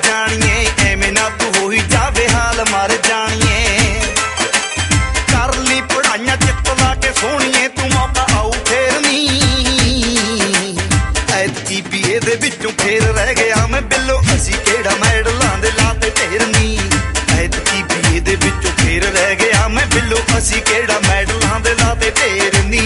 जानिए एवें ना तू हो ही जावे हाल मर जानिए कर ली पढ़ाइयां चित ला के सोहणीए तू मौका आऊ फेर नी ऐतकी बीए दे विचों फेर रह गया मैं बिल्लो असी केड़ा मैडलां दे लाते ढेर नी ऐतकी बीए दे विचों फेर रह गया मैं बिल्लो असी केड़ा मैडलां दे लाते ढेर नी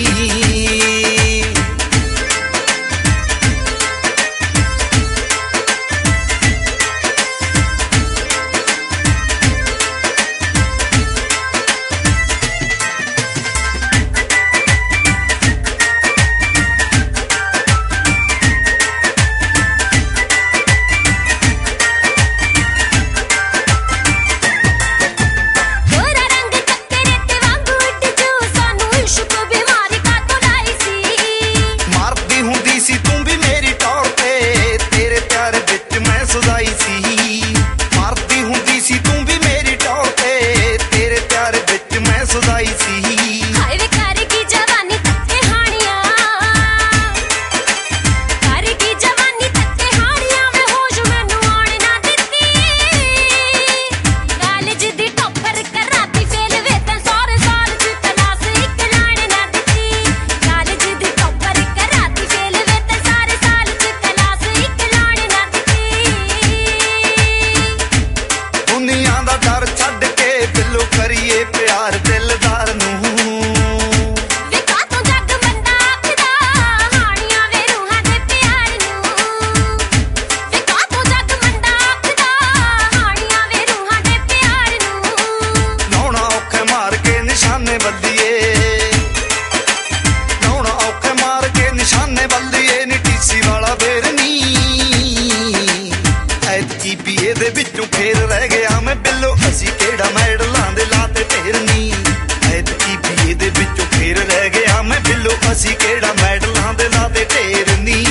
बीए दे विचों फेर रह गया मैं बिल्लो असी केड़ा मैडलां दे लाते ढेर नी ऐतकी बीए दे विचों फेर रह गया मैं बिल्लो असी केड़ा मैडलां दे लाते ढेर नी